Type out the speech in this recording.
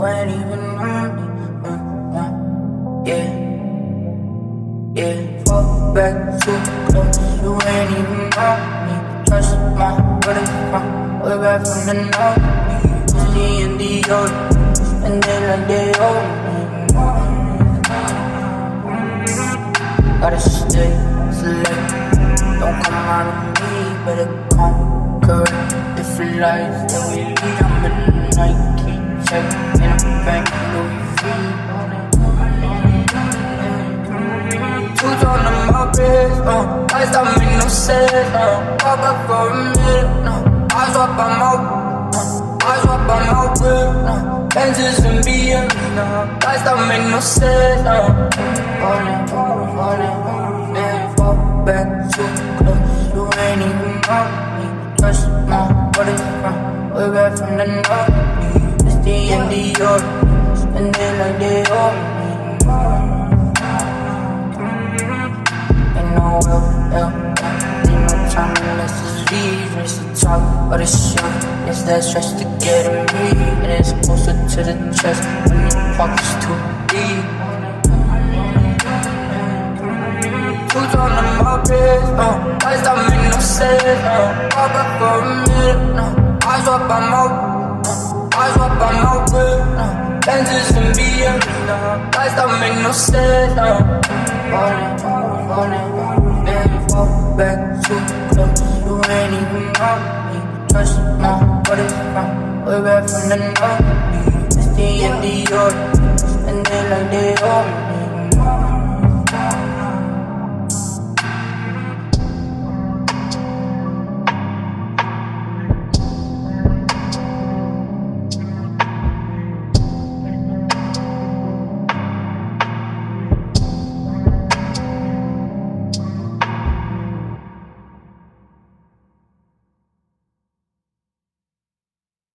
ain't even on me. Yeah, yeah. Fall back too close, you ain't even on me. Trust my butterfly, way back from the north. It's the end of your, and they like they owe me. Gotta stay select, don't come out of me, better come correct. Different lives that we lead, I'm in the Nike check, in a bank, Louis V. Two on my wrist, lights don't make no sense, walk up for a minute, eyes up on my whip, Benzes and BMs, lights don't make no sense, falling, yeah, fall back too close, you ain't even on me. Trust my butterfly, way back from the north. It's the end of your, spend it like they owe me. Ain't no will, need no time unless it's leave. Race to talk or the shot, it's that stress to get in me. And it's closer to the chest when the pocket's too deep. Two on my wrist, lights don't make no sense, walk up for a minute, eyes up on my whip, Benzes and BMs, lights don't make no sense, falling, yeah, fall back too close, you ain't even on me. Trust my butterfly, way back from the north. It's the end of your, and they like they owe me.